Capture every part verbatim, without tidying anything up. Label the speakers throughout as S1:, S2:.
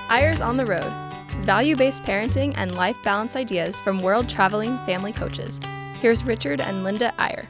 S1: Eyres on the Road, value-based parenting and life balance ideas from world-traveling family coaches. Here's Richard and Linda Eyre.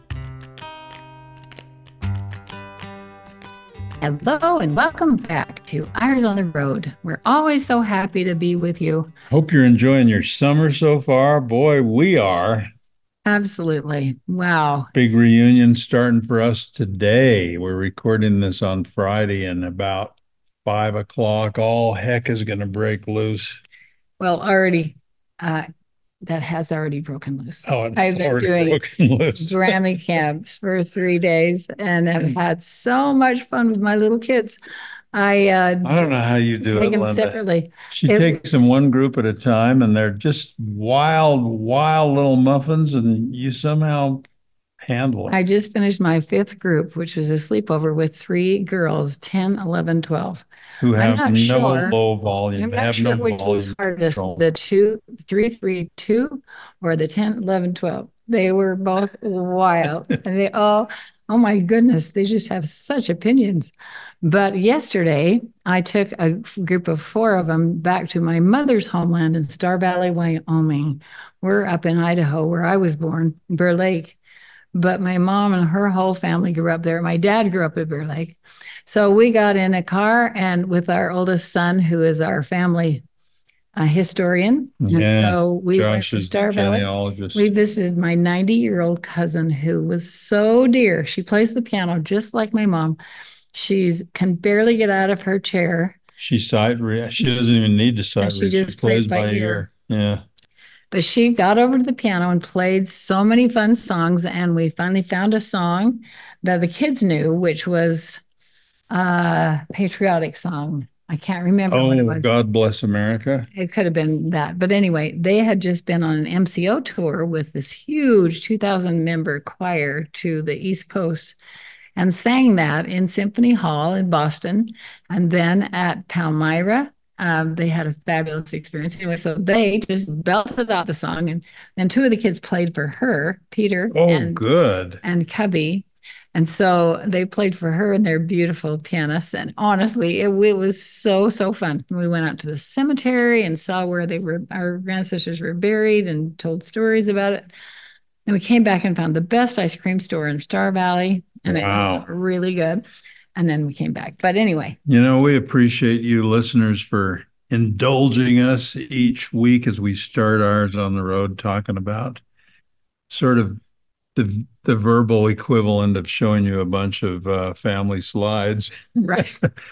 S2: Hello and welcome back to Eyres on the Road. We're always so happy to be with you.
S3: Hope you're enjoying your summer so far. Boy, we are.
S2: Absolutely. Wow.
S3: Big reunion starting for us today. We're recording this on Friday, and about five o'clock, all heck is going to break loose.
S2: Well, already, uh, that has already broken loose.
S3: Oh, it's
S2: I've been
S3: already
S2: doing
S3: broken loose.
S2: Grammy camps for three days and have had so much fun with my little kids. I uh,
S3: I don't know how you do
S2: take
S3: it,
S2: them
S3: Linda.
S2: separately.
S3: She
S2: It-
S3: takes them one group at a time, and they're just wild, wild little muffins, and you somehow handle it.
S2: I just finished my fifth group, which was a sleepover with three girls, ten, eleven, twelve.
S3: Who
S2: I'm
S3: have
S2: not
S3: no
S2: sure.
S3: low volume.
S2: I'm
S3: They
S2: not
S3: have
S2: sure
S3: no
S2: which was
S3: volume
S2: hardest,
S3: control.
S2: the two, three, three, two, or the ten, eleven, twelve. They were both wild, and they all, oh my goodness, they just have such opinions. But yesterday, I took a group of four of them back to my mother's homeland in Star Valley, Wyoming. We're up in Idaho, where I was born, Bear Lake. But my mom and her whole family grew up there. My dad grew up at Bear Lake. So we got in a car and with our oldest son, who is our family uh, historian.
S3: Yeah,
S2: and so we went
S3: Josh
S2: to
S3: is
S2: Star
S3: the
S2: Valley.
S3: genealogist.
S2: We visited my ninety-year-old cousin, who was so dear. She plays the piano just like my mom. She's can barely get out of her chair.
S3: She sight read. She doesn't even need to sight
S2: she
S3: read.
S2: just plays by ear.
S3: Yeah.
S2: But she got over to the piano and played so many fun songs. And we finally found a song that the kids knew, which was a patriotic song. I can't remember what it
S3: Oh,
S2: was.
S3: God bless America.
S2: It could have been that. But anyway, they had just been on an M C O tour with this huge two thousand member choir to the East Coast and sang that in Symphony Hall in Boston. And then at Palmyra, um, they had a fabulous experience. Anyway, so they just belted out the song. And then two of the kids played for her, Peter
S3: Oh,
S2: and,
S3: good.
S2: and Cubby. And so they played for her and they're beautiful pianists. And honestly, it, it was so, so fun. We went out to the cemetery and saw where they were, our ancestors were buried and told stories about it. And we came back and found the best ice cream store in Star Valley. And
S3: Wow.
S2: it was really good. And then we came back. But anyway.
S3: You know, we appreciate you listeners for indulging us each week as we start ours on the road, talking about sort of the the verbal equivalent of showing you a bunch of uh, family slides.
S2: Right.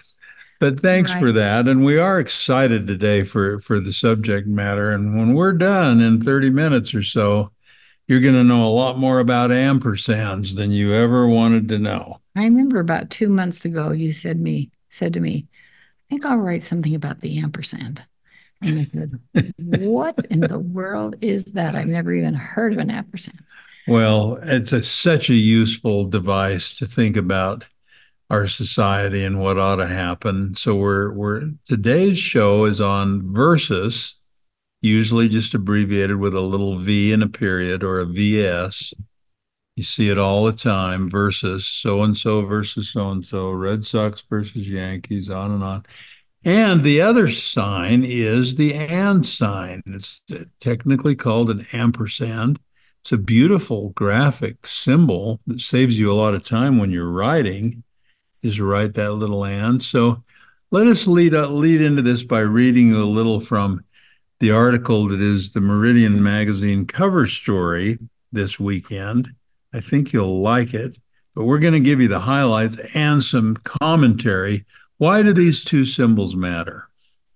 S3: But thanks
S2: Right.
S3: for that. And we are excited today for, for the subject matter. And when we're done in thirty minutes or so, you're going to know a lot more about ampersands than you ever wanted to know.
S2: I remember about two months ago, you said me said to me, I think I'll write something about the ampersand. And I said, what in the world is that? I've never even heard of an ampersand.
S3: Well, it's a, such a useful device to think about our society and what ought to happen. So we're we're today's show is on versus, usually just abbreviated with a little V and a period or a V S. You see it all the time, versus so-and-so versus so-and-so, Red Sox versus Yankees, on and on. And the other sign is the and sign. It's technically called an ampersand. It's a beautiful graphic symbol that saves you a lot of time when you're writing, is to write that little and. So let us lead, uh, lead into this by reading a little from the article that is the Meridian Magazine cover story this weekend. I think you'll like it, but we're going to give you the highlights and some commentary. Why do these two symbols matter?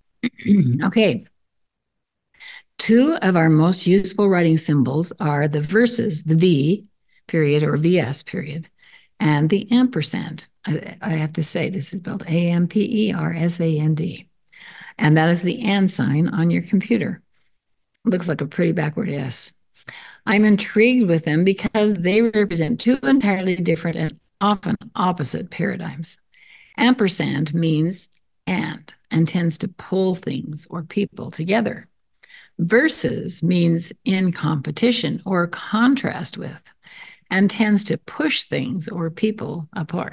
S2: Okay. Two of our most useful writing symbols are the verses, the V period or V S period, and the ampersand. I, I have to say, this is spelled A M P E R S A N D. And that is the and sign on your computer. Looks like a pretty backward S. I'm intrigued with them because they represent two entirely different and often opposite paradigms. Ampersand means and, and tends to pull things or people together. Versus means in competition or contrast with, and tends to push things or people apart.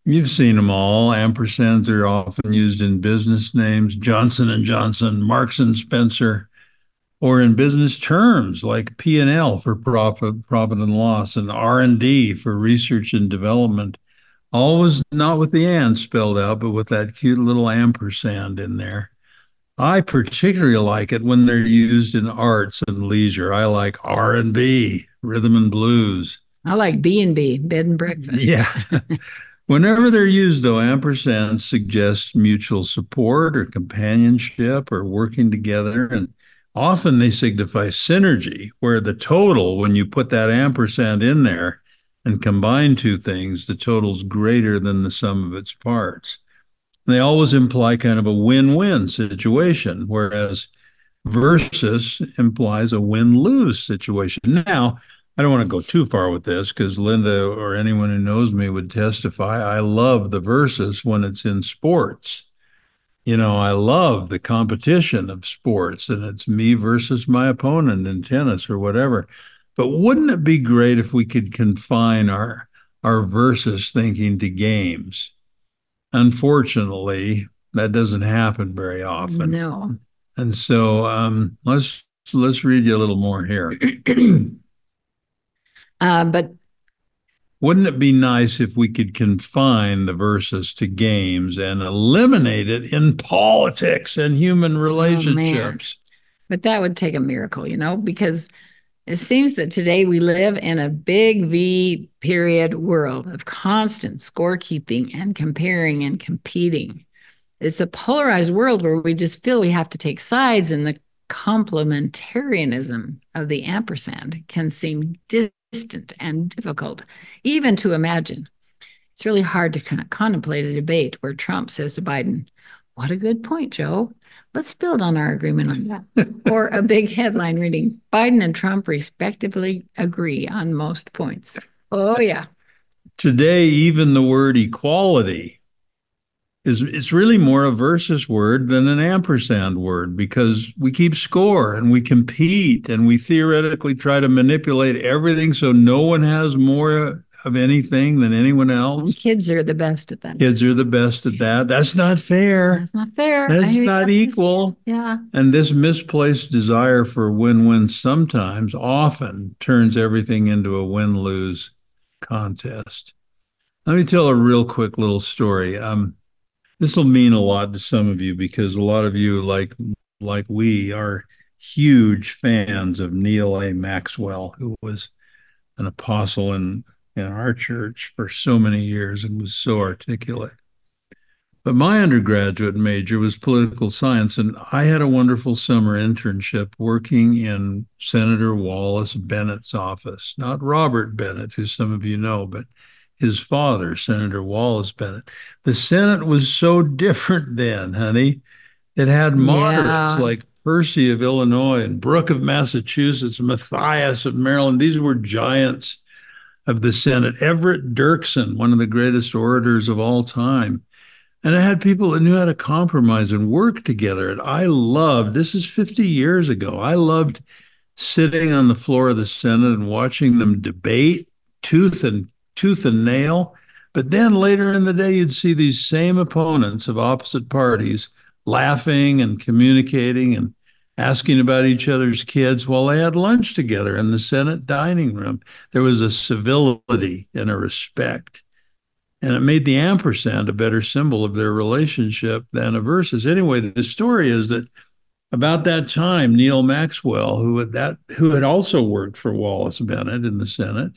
S3: You've seen them all. Ampersands are often used in business names, Johnson and Johnson, Marks and Spencer, or in business terms like P and L for profit, profit and loss, and R and D for research and development. Always not with the and spelled out, but with that cute little ampersand in there. I particularly like it when they're used in arts and leisure. I like R and B, rhythm and blues.
S2: I like B and B, bed and breakfast.
S3: Yeah. Whenever they're used, though, ampersands suggest mutual support or companionship or working together. And often they signify synergy, where the total, when you put that ampersand in there and combine two things, the total's greater than the sum of its parts. They always imply kind of a win-win situation, whereas versus implies a win-lose situation. Now, I don't want to go too far with this because Linda or anyone who knows me would testify. I love the versus when it's in sports. You know, I love the competition of sports, and it's me versus my opponent in tennis or whatever. But wouldn't it be great if we could confine our our versus thinking to games? Unfortunately, that doesn't happen very often.
S2: No.
S3: And so um, let's let's read you a little more here.
S2: uh, but
S3: wouldn't it be nice if we could confine the verses to games and eliminate it in politics and human relationships?
S2: Oh, but that would take a miracle, you know, because it seems that today we live in a big V period world of constant scorekeeping and comparing and competing. It's a polarized world where we just feel we have to take sides, and the complementarianism of the ampersand can seem distant and difficult even to imagine. It's really hard to kind of contemplate a debate where Trump says to Biden, "What a good point, Joe. Let's build on our agreement on that." Or a big headline reading, "Biden and Trump respectively agree on most points." Oh, yeah.
S3: Today, even the word equality is it's really more a versus word than an ampersand word, because we keep score and we compete and we theoretically try to manipulate everything so no one has more of anything than anyone else.
S2: And kids are the best at that.
S3: Kids are the best at that. That's not fair.
S2: That's not fair.
S3: That's not equal.
S2: Yeah.
S3: And this misplaced desire for win-win sometimes, often turns everything into a win-lose contest. Let me tell a real quick little story. Um, this will mean a lot to some of you because a lot of you, like like we, are huge fans of Neal A. Maxwell, who was an apostle in in our church for so many years and was so articulate. But my undergraduate major was political science, and I had a wonderful summer internship working in Senator Wallace Bennett's office. Not Robert Bennett, who some of you know, but his father, Senator Wallace Bennett. The Senate was so different then, honey. It had moderates yeah. like Percy of Illinois and Brooke of Massachusetts, Matthias of Maryland. These were giants of the Senate. Everett Dirksen, one of the greatest orators of all time. And I had people that knew how to compromise and work together. And I loved, this is fifty years ago, I loved sitting on the floor of the Senate and watching them debate tooth and tooth and nail. But then later in the day, you'd see these same opponents of opposite parties laughing and communicating and asking about each other's kids while they had lunch together in the Senate dining room. There was a civility and a respect. And it made the ampersand a better symbol of their relationship than a versus. Anyway, the story is that about that time, Neal Maxwell, who had, that, who had also worked for Wallace Bennett in the Senate,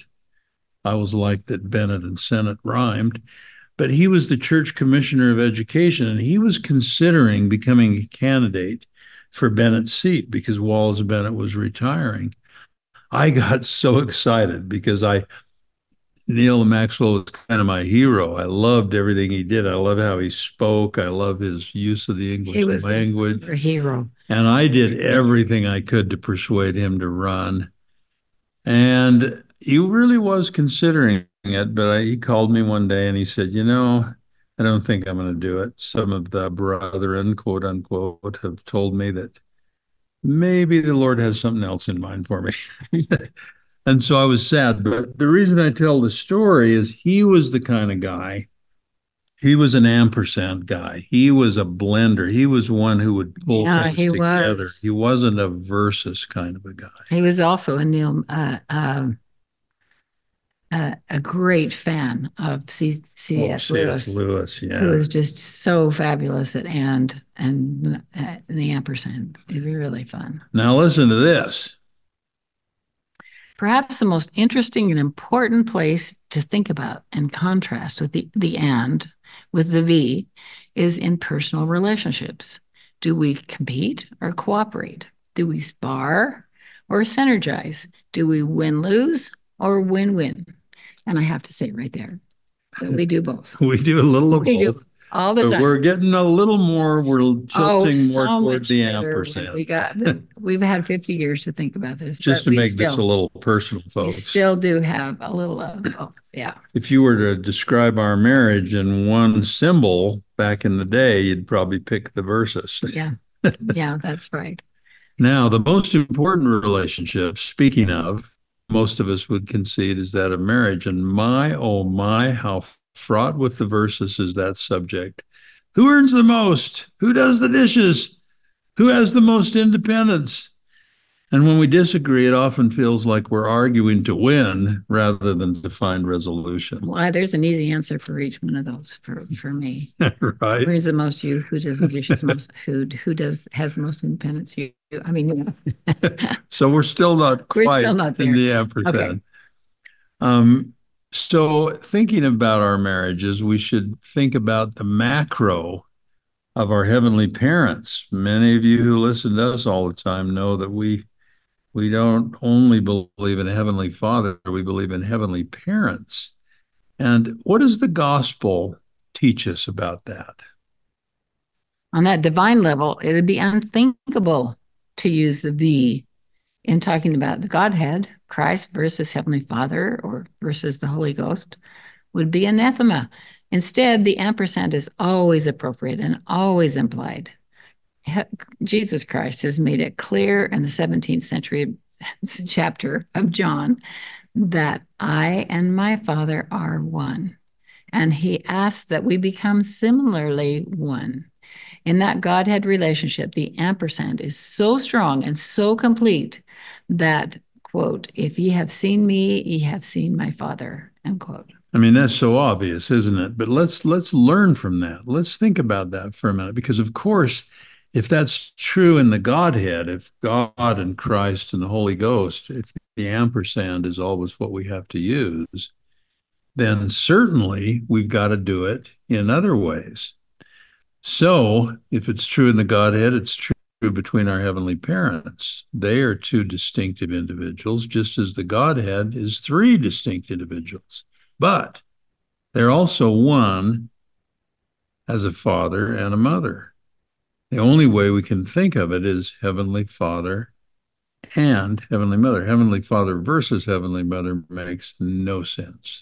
S3: I always liked that Bennett and Senate rhymed, but he was the church commissioner of education, and he was considering becoming a candidate for Bennett's seat because Wallace Bennett was retiring. I got so excited because I Neal Maxwell was kind of my hero. I loved everything he did. I love how he spoke. I love his use of the English
S2: he was
S3: language.
S2: A hero.
S3: And I did everything I could to persuade him to run. And he really was considering it, but I, he called me one day and he said, you know, I don't think I'm going to do it. Some of the brethren, quote unquote, have told me that maybe the Lord has something else in mind for me. And so I was sad. But the reason I tell the story is he was the kind of guy He was an ampersand guy. He was a blender. He was one who would pull
S2: Yeah,
S3: things
S2: he
S3: together.
S2: was.
S3: He wasn't a versus kind of a guy.
S2: He was also a Neil, uh, um, uh, a great fan of C. C.S.
S3: Oh,
S2: Lewis,
S3: C S. Lewis, yeah.
S2: who was just so fabulous at and and uh, the ampersand. It was really fun.
S3: Now listen to this.
S2: Perhaps the most interesting and important place to think about and contrast with the, the and with the V is in personal relationships. Do we compete or cooperate? Do we spar or synergize? Do we win-lose or win-win? And I have to say right there that we do both.
S3: We do a little of
S2: We do
S3: both.
S2: all the
S3: But
S2: time.
S3: we're getting a little more, we're tilting
S2: Oh,
S3: more
S2: so
S3: toward
S2: much
S3: the
S2: better when
S3: ampersand.
S2: We got, we've had fifty years to think about this.
S3: Just
S2: but
S3: to
S2: we
S3: make
S2: still,
S3: this a little personal,
S2: we
S3: folks.
S2: still do have a little of both. Yeah.
S3: If you were to describe our marriage in one symbol back in the day, you'd probably pick the versus.
S2: Yeah. Yeah, that's right.
S3: Now, the most important relationship, speaking of, most of us would concede is that of marriage. And my, oh my, how fraught with the versus is that subject. Who earns the most? Who does the dishes? Who has the most independence? And when we disagree, it often feels like we're arguing to win rather than to find resolution.
S2: Well, there's an easy answer for each one of those for, for me.
S3: Right?
S2: Who earns the most? You. Who does the dishes most? Who who does has the most independence? You. I mean, yeah.
S3: So we're still not
S2: We're
S3: quite
S2: still not
S3: in
S2: there.
S3: the ampersand.
S2: Okay.
S3: Um, so thinking about our marriages, we should think about the macro of our heavenly parents. Many of you who listen to us all the time know that we we don't only believe in a heavenly Father, we believe in heavenly parents. And what does the gospel teach us about that?
S2: On that divine level, it would be unthinkable to use the V in talking about the Godhead, Christ versus Heavenly Father or versus the Holy Ghost would be anathema. Instead, the ampersand is always appropriate and always implied. Jesus Christ has made it clear in the seventeenth century chapter of John that I and my Father are one. And he asks that we become similarly one. In that Godhead relationship, the ampersand is so strong and so complete that, quote, if ye have seen me, ye have seen my Father, end quote.
S3: I mean, that's so obvious, isn't it? But let's let's learn from that. Let's think about that for a minute, because of course, if that's true in the Godhead, if God and Christ and the Holy Ghost, if the ampersand is always what we have to use, then certainly we've got to do it in other ways. So if it's true in the Godhead, it's true between our heavenly parents. They are two distinctive individuals, just as the Godhead is three distinct individuals. But they're also one as a father and a mother. The only way we can think of it is Heavenly Father and Heavenly Mother. Heavenly Father versus Heavenly Mother makes no sense.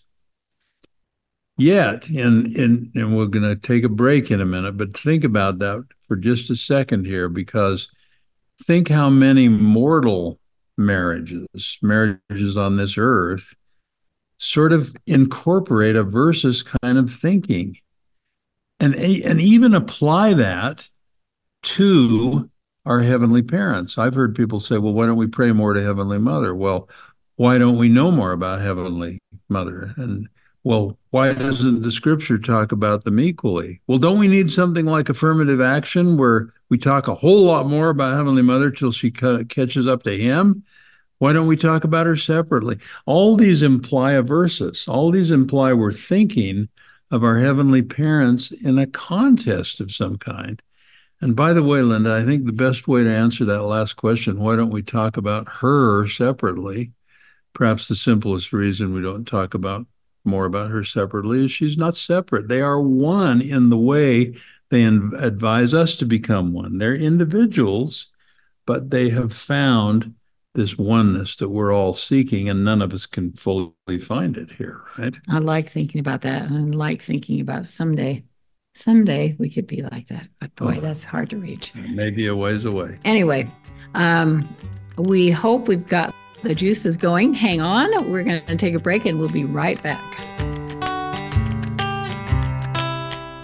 S3: Yet, in, in, and we're going to take a break in a minute, but think about that for just a second here, because think how many mortal marriages, marriages on this earth, sort of incorporate a versus kind of thinking, and, and even apply that to our heavenly parents. I've heard people say, well, why don't we pray more to Heavenly Mother? Well, why don't we know more about Heavenly Mother? And well, why doesn't the scripture talk about them equally? Well, don't we need something like affirmative action where we talk a whole lot more about Heavenly Mother till she ca- catches up to him? Why don't we talk about her separately? All these imply a versus. All these imply we're thinking of our heavenly parents in a contest of some kind. And by the way, Linda, I think the best way to answer that last question, why don't we talk about her separately? Perhaps the simplest reason we don't talk about more about her separately is she's not separate. They are one in the way they advise us to become one. They're individuals, but they have found this oneness that we're all seeking, and none of us can fully find it here, right?
S2: I like thinking about that. And I like thinking about someday, someday we could be like that. But boy, oh, that's hard to reach.
S3: Maybe a ways away.
S2: Anyway, um, we hope we've got the juices going. Hang on. We're going to take a break and we'll be right back.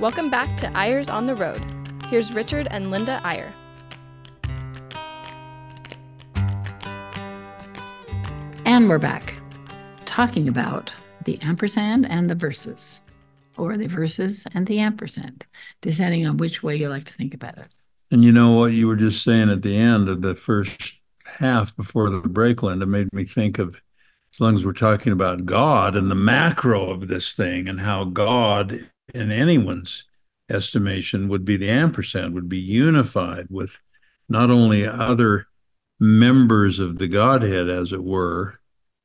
S1: Welcome back to Eyres on the Road. Here's Richard and Linda Eyre.
S2: And we're back talking about the ampersand and the verses, or the verses and the ampersand, depending on which way you like to think about it.
S3: And you know what you were just saying at the end of the first half before the break, Linda, made me think of, as long as we're talking about God and the macro of this thing and how God, in anyone's estimation, would be the ampersand, would be unified with not only other members of the Godhead, as it were.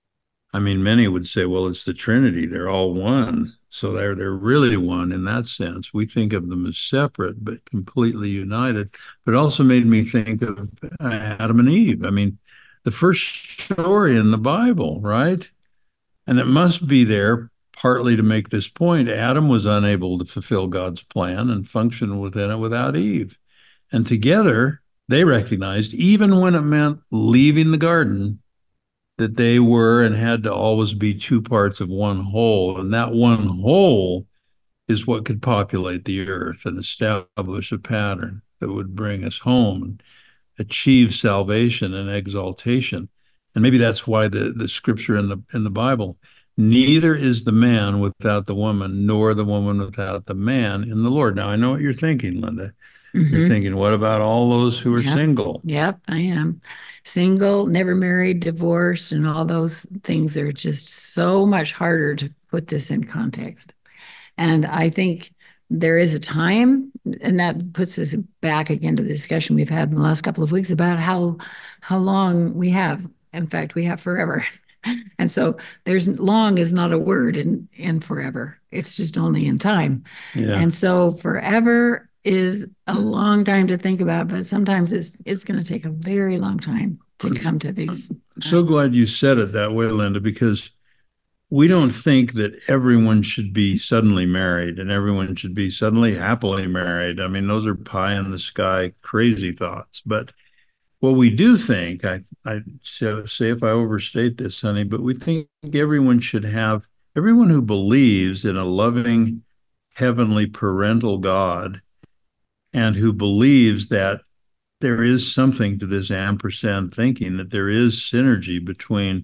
S3: I mean, many would say, well, it's the Trinity. They're all one. So they're they're really one in that sense. We think of them as separate, but completely united. But it also made me think of Adam and Eve. I mean, the first story in the Bible, right? And it must be there partly to make this point. Adam was unable to fulfill God's plan and function within it without Eve. And together, they recognized, even when it meant leaving the garden, that they were and had to always be two parts of one whole. And that one whole is what could populate the earth and establish a pattern that would bring us home and achieve salvation and exaltation. And maybe that's why the, the scripture in the in the Bible, neither is the man without the woman, nor the woman without the man in the Lord. Now, I know what you're thinking, Linda. Mm-hmm. You're thinking, what about all those who are
S2: yep.
S3: single?
S2: Yep, I am. Single, never married, divorced, and all those things are just so much harder to put this in context. And I think there is a time, and that puts us back again to the discussion we've had in the last couple of weeks about how how long we have. In fact, we have forever. And so there's long is not a word in, in forever. It's just only in time. Yeah. And so forever is a long time to think about, but sometimes it's it's going to take a very long time to come to these.
S3: I'm so glad you said it that way, Linda, because we don't think that everyone should be suddenly married and everyone should be suddenly happily married. I mean, those are pie in the sky, crazy thoughts. But what we do think, I, I say if I overstate this, honey, but we think everyone should have, everyone who believes in a loving, heavenly, parental God, and who believes that there is something to this ampersand thinking, that there is synergy between,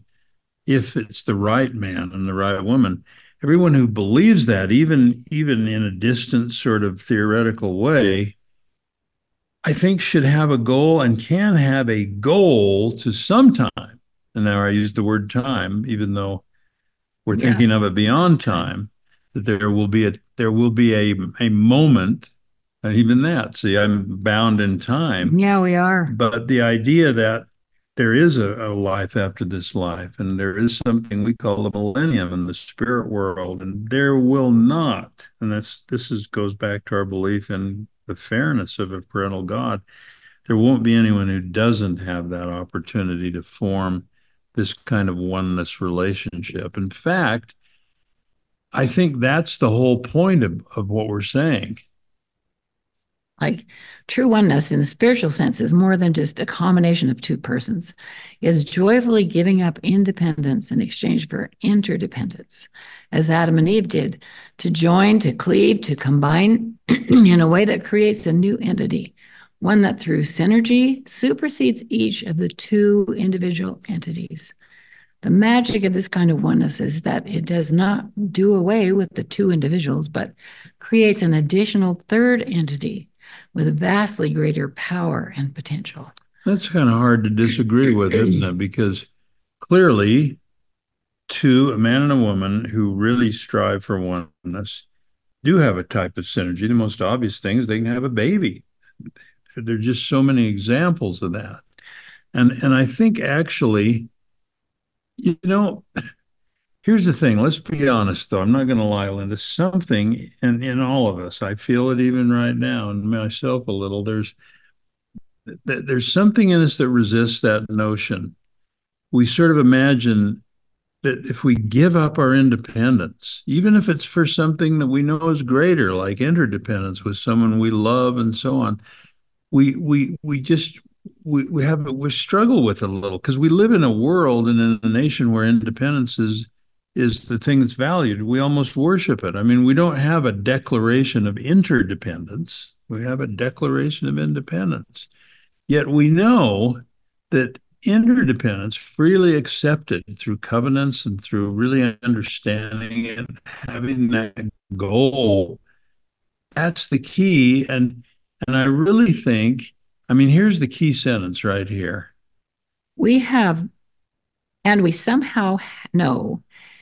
S3: if it's the right man and the right woman, everyone who believes that, even, even in a distant sort of theoretical way, I think should have a goal and can have a goal to some time. And now I use the word time, even though we're yeah. thinking of it beyond time, that there will be a, there will be a, a moment. Even that, see, I'm bound in time.
S2: Yeah, we are.
S3: But the idea that there is a, a life after this life, and there is something we call the millennium in the spirit world, and there will not, and that's this is goes back to our belief in the fairness of a parental God. There won't be anyone who doesn't have that opportunity to form this kind of oneness relationship. In fact, I think that's the whole point of, of what we're saying.
S2: Like true oneness in the spiritual sense is more than just a combination of two persons. It's joyfully giving up independence in exchange for interdependence, as Adam and Eve did, to join, to cleave, to combine in a way that creates a new entity, one that through synergy supersedes each of the two individual entities. The magic of this kind of oneness is that it does not do away with the two individuals, but creates an additional third entity with vastly greater power and potential.
S3: That's kind of hard to disagree with, isn't it? Because clearly, two, a man and a woman who really strive for oneness, do have a type of synergy. The most obvious thing is they can have a baby. There are just so many examples of that. And, and I think actually, you know, here's the thing. Let's be honest, though. I'm not going to lie, Linda. Something in, in all of us, I feel it even right now, and myself a little, there's there's something in us that resists that notion. We sort of imagine that if we give up our independence, even if it's for something that we know is greater, like interdependence with someone we love and so on, we we we just we we have we struggle with it a little because we live in a world and in a nation where independence is is the thing that's valued. We almost worship it. I mean, we don't have a declaration of interdependence. We have a declaration of independence. Yet we know that interdependence, freely accepted through covenants and through really understanding it, having that goal, that's the key. And and I really think, I mean, here's the key sentence right here.
S2: We have, and we somehow know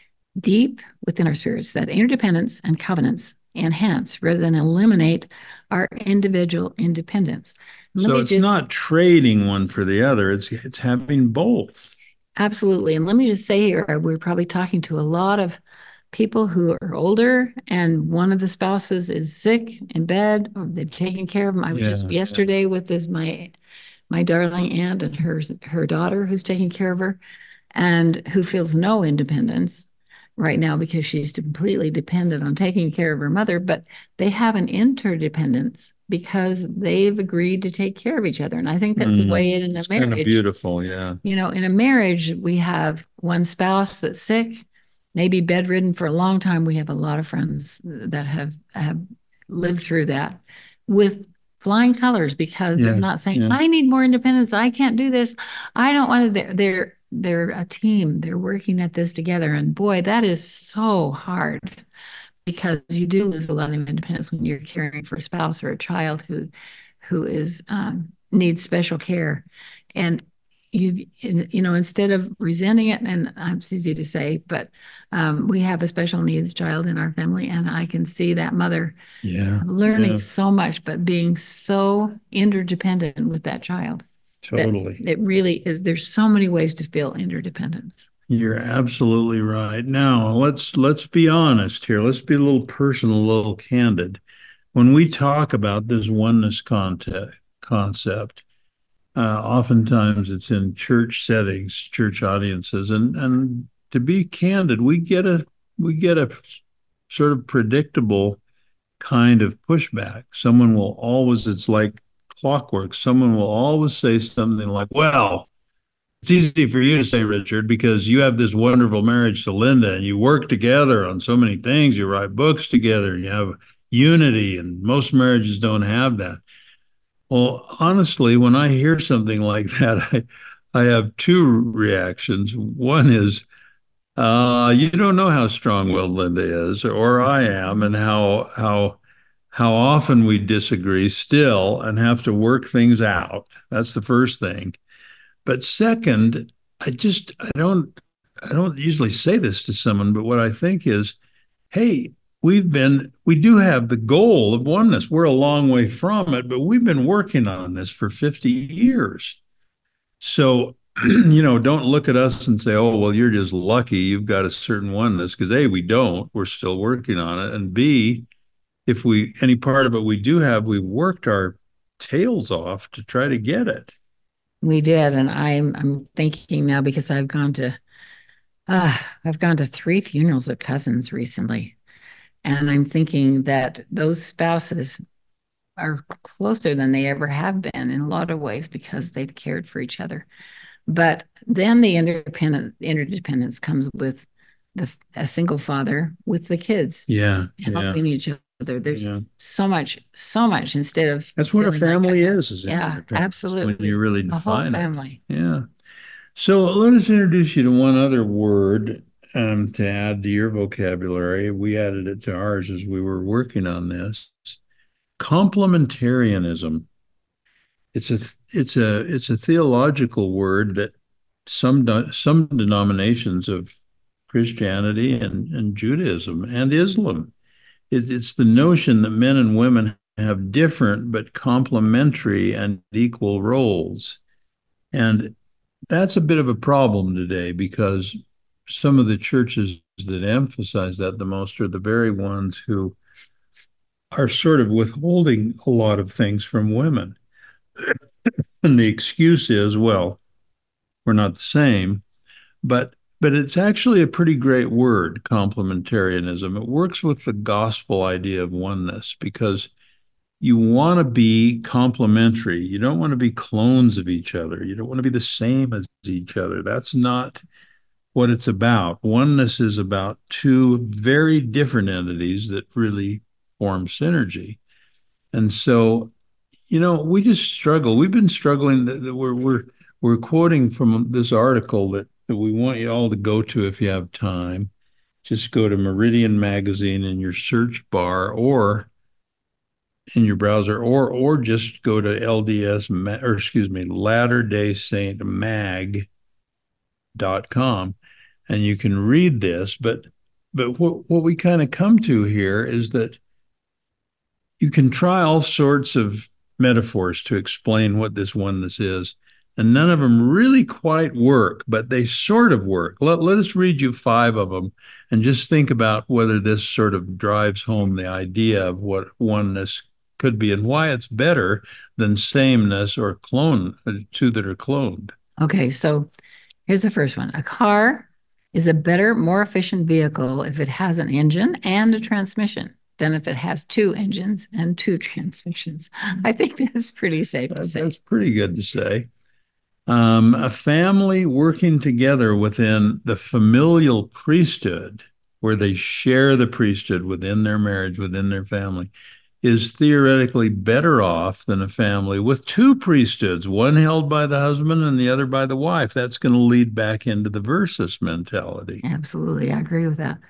S2: deep within our spirits that interdependence and covenants enhance rather than eliminate our individual independence.
S3: Let so it's just, not trading one for the other, it's it's having both.
S2: Absolutely. And let me just say here, we're probably talking to a lot of people who are older and one of the spouses is sick in bed, or they've taken care of them. I was yeah, just yesterday yeah. with this my my darling aunt and her her daughter who's taking care of her and who feels no independence right now because she's completely dependent on taking care of her mother, but they have an interdependence because they've agreed to take care of each other. And I think that's mm, the way it in a
S3: it's
S2: marriage.
S3: Kind of beautiful, yeah.
S2: You know, in a marriage, we have one spouse that's sick, maybe bedridden for a long time. We have a lot of friends that have, have lived through that with flying colors because yeah, they're not saying, yeah. I need more independence. I can't do this. I don't want to, they're, they're they're a team. They're working at this together. And boy, that is so hard because you do lose a lot of independence when you're caring for a spouse or a child who who is um, needs special care. And you you know, instead of resenting it, and it's easy to say, but um, we have a special needs child in our family, and I can see that mother
S3: yeah,
S2: learning
S3: yeah.
S2: so much, but being so interdependent with that child.
S3: Totally.
S2: It really is. There's so many ways to feel interdependence.
S3: You're absolutely right. Now, let's let's be honest here. Let's be a little personal, a little candid. When we talk about this oneness concept, concept uh, oftentimes it's in church settings, church audiences, and and to be candid, we get a we get a sort of predictable kind of pushback. Someone will always, it's like clockwork. Someone will always say something like, well, it's easy for you to say, Richard, because you have this wonderful marriage to Linda and you work together on so many things. You write books together, you have unity, and most marriages don't have that. Well, honestly, when I hear something like that, I, I have two reactions. One is, uh, you don't know how strong-willed Linda is, or I am, and how how how often we disagree still and have to work things out. That's the first thing. But second, I just, I don't, I don't usually say this to someone, but what I think is, hey, we've been, we do have the goal of oneness. We're a long way from it, but we've been working on this for fifty years. So, you know, don't look at us and say, oh, well, you're just lucky you've got a certain oneness, because A, we don't, we're still working on it. And B, if we, any part of it we do have, we've worked our tails off to try to get it.
S2: We did. And I'm, I'm thinking now, because I've gone to, uh, I've gone to three funerals of cousins recently. And I'm thinking that those spouses are closer than they ever have been in a lot of ways because they've cared for each other. But then the independent interdependence comes with the a single father with the kids.
S3: Yeah.
S2: Helping
S3: yeah.
S2: each other. There's
S3: yeah.
S2: so much, so much instead of.
S3: That's what a family
S2: like
S3: is, is
S2: yeah, absolutely.
S3: When you really define
S2: the whole family.
S3: it. Yeah. So let us introduce you to one other word um, to add to your vocabulary. We added it to ours as we were working on this. Complementarianism. It's a it's a it's a theological word that some some denominations of Christianity and, and Judaism and Islam. It's, it's the notion that men and women have different but complementary and equal roles. And that's a bit of a problem today, because some of the churches that emphasize that the most are the very ones who are sort of withholding a lot of things from women. And the excuse is, well, we're not the same. But but it's actually a pretty great word, complementarianism. It works with the gospel idea of oneness, because you want to be complementary. You don't want to be clones of each other. You don't want to be the same as each other. That's not what it's about. Oneness is about two very different entities that really form synergy. And so, you know, we just struggle. We've been struggling. We're we're we're quoting from this article that, that we want you all to go to if you have time. Just go to Meridian Magazine in your search bar or in your browser, or or just go to L D S, or excuse me, Latter Day Saint Mag dot com, and you can read this. But but what what we kind of come to here is that you can try all sorts of metaphors to explain what this oneness is, and none of them really quite work, but they sort of work. Let, let us read you five of them and just think about whether this sort of drives home the idea of what oneness could be and why it's better than sameness or clone, two that are cloned.
S2: Okay, so here's the first one. A car is a better, more efficient vehicle if it has an engine and a transmission than if it has two engines and two transmissions. I think that's pretty safe to say.
S3: That's pretty good to say. Um, a family working together within the familial priesthood, where they share the priesthood within their marriage, within their family, is theoretically better off than a family with two priesthoods, one held by the husband and the other by the wife. That's going to lead back into the versus mentality.
S2: Absolutely. I agree with that.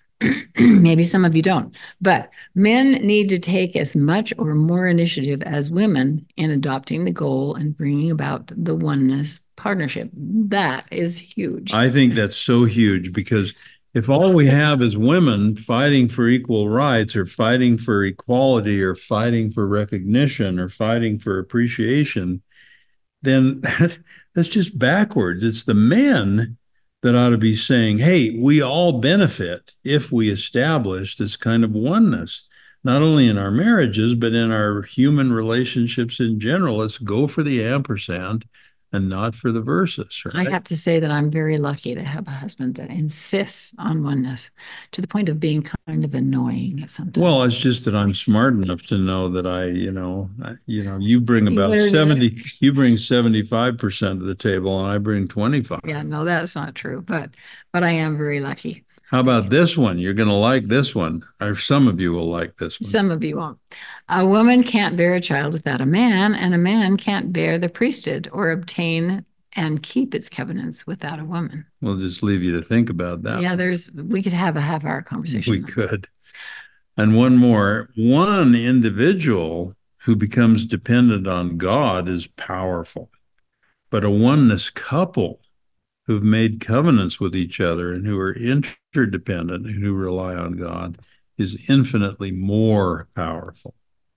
S2: Maybe some of you don't, but men need to take as much or more initiative as women in adopting the goal and bringing about the oneness partnership. That is huge.
S3: I think that's so huge, because if all we have is women fighting for equal rights or fighting for equality or fighting for recognition or fighting for appreciation, then that, that's just backwards. It's the men that ought to be saying, hey, we all benefit if we establish this kind of oneness, not only in our marriages, but in our human relationships in general. Let's go for the ampersand and not for the versus. Right?
S2: I have to say that I'm very lucky to have a husband that insists on oneness to the point of being kind of annoying at sometimes.
S3: Well, it's just that I'm smart enough to know that I, you know, I, you know, you bring about seventy, you bring seventy-five percent of the table, and I bring twenty-five.
S2: Yeah, no, that's not true, but but I am very lucky.
S3: How about this one? You're going to like this one, or some of you will like this one.
S2: Some of you won't. A woman can't bear a child without a man, and a man can't bear the priesthood or obtain and keep its covenants without a woman.
S3: We'll just leave you to think about that.
S2: Yeah, there's. We could have a half-hour conversation.
S3: We could. And one more. One individual who becomes dependent on God is powerful, but a oneness couple who've made covenants with each other and who are interdependent and who rely on God is infinitely more powerful.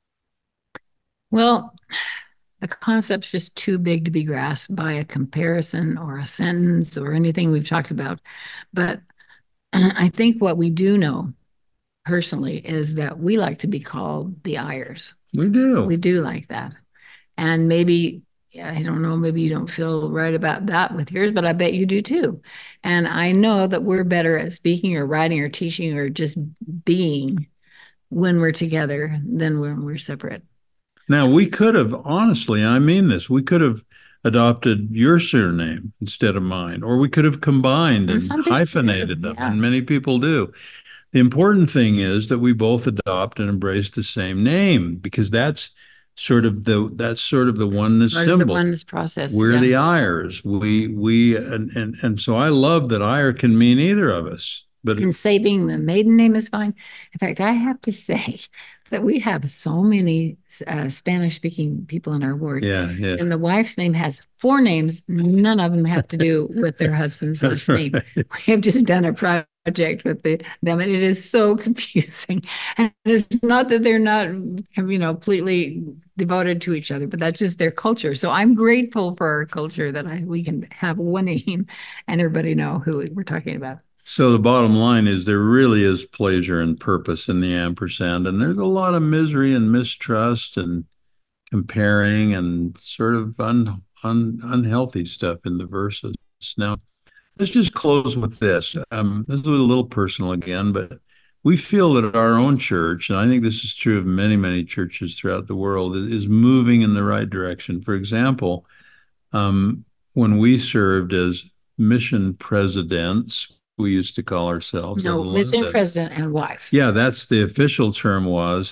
S2: Well, the concept's just too big to be grasped by a comparison or a sentence or anything we've talked about. But I think what we do know personally is that we like to be called the Ayers.
S3: We do.
S2: We do like that. And maybe, I don't know, maybe you don't feel right about that with yours, but I bet you do too. And I know that we're better at speaking or writing or teaching or just being when we're together than when we're separate.
S3: Now, we could have, honestly, I mean this, we could have adopted your surname instead of mine, or we could have combined and, and hyphenated them, yeah. And many people do. The important thing is that we both adopt and embrace the same name, because that's sort of the that's sort of the oneness
S2: Part
S3: symbol.
S2: Of the oneness process.
S3: We're
S2: yeah.
S3: the Ayers. We we and, and and so I love that Ayer can mean either of us. But
S2: and saving the maiden name is fine. In fact, I have to say that we have so many uh, Spanish-speaking people in our ward.
S3: Yeah, yeah.
S2: And the wife's name has four names. None of them have to do with their husband's last right. name. We have just done a project with the, them, and it is so confusing. And it's not that they're not, you know, completely devoted to each other, but that's just their culture. So I'm grateful for our culture that I we can have one name and everybody know who we're talking about.
S3: So the bottom line is there really is pleasure and purpose in the ampersand, and there's a lot of misery and mistrust and comparing and sort of un, un, unhealthy stuff in the verses. Now, let's just close with this. Um, this is a little personal again, but we feel that our own church, and I think this is true of many, many churches throughout the world, is moving in the right direction. For example, um, when we served as mission presidents, we used to call ourselves.
S2: No, mission president and wife.
S3: Yeah, that's the official term was,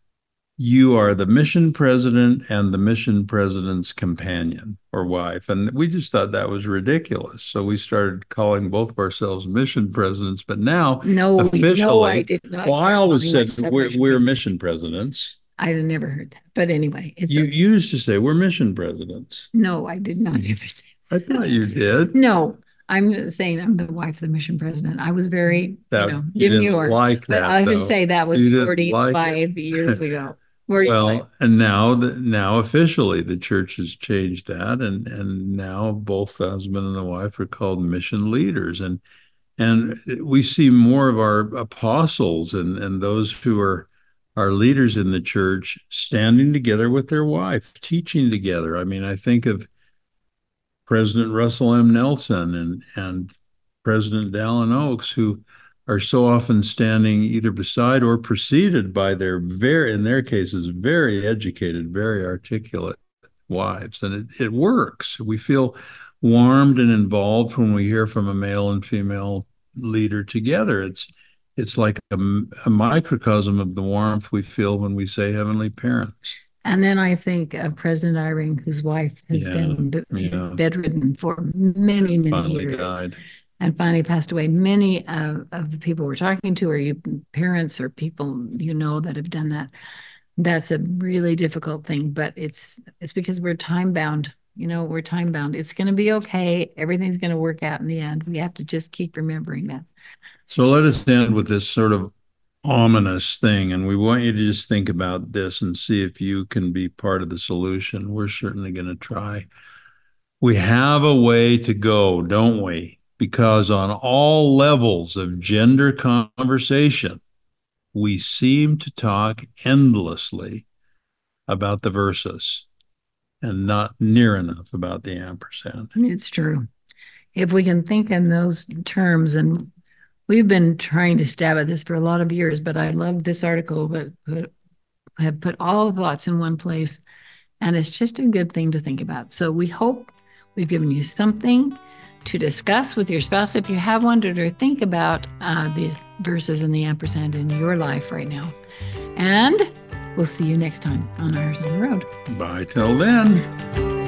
S3: you are the mission president and the mission president's companion or wife. And we just thought that was ridiculous. So we started calling both of ourselves mission presidents. But now,
S2: no,
S3: officially,
S2: no, I did not.
S3: Well, I always said we're, we're mission presidents.
S2: I never heard that. But anyway.
S3: It's you, you used to say we're mission presidents.
S2: No, I did not ever say that.
S3: I thought you did.
S2: No. I'm saying I'm the wife of the mission president. I was very,
S3: that,
S2: you know,
S3: you
S2: demure.
S3: Like
S2: but
S3: that,
S2: I
S3: would
S2: say that was forty-five like years ago. forty-five.
S3: Well, and now, now officially, the church has changed that, and and now both the husband and the wife are called mission leaders, and and we see more of our apostles and and those who are our leaders in the church standing together with their wife, teaching together. I mean, I think of President Russell M. Nelson and, and President Dallin Oaks, who are so often standing either beside or preceded by their very, in their cases, very educated, very articulate wives. And it, it works. We feel warmed and involved when we hear from a male and female leader together. It's it's like a, a microcosm of the warmth we feel when we say heavenly parents.
S2: And then I think of President Eyring, whose wife has yeah, been b- yeah. bedridden for many, many
S3: finally
S2: years.
S3: Died.
S2: And finally passed away. Many of, of the people we're talking to are you parents or people you know that have done that. That's a really difficult thing, but it's it's because we're time bound. You know, we're time bound. It's going to be okay. Everything's going to work out in the end. We have to just keep remembering that.
S3: So let us end with this sort of ominous thing, and we want you to just think about this and see if you can be part of the solution. We're certainly going to try. We have a way to go, don't we? Because on all levels of gender conversation, we seem to talk endlessly about the versus and not near enough about the ampersand.
S2: It's true. If we can think in those terms, and we've been trying to stab at this for a lot of years, but I love this article, but put, have put all the thoughts in one place, and it's just a good thing to think about. So we hope we've given you something to discuss with your spouse if you have one, or to think about uh, the verses and the ampersand in your life right now. And we'll see you next time on Eyres on the Road.
S3: Bye till then.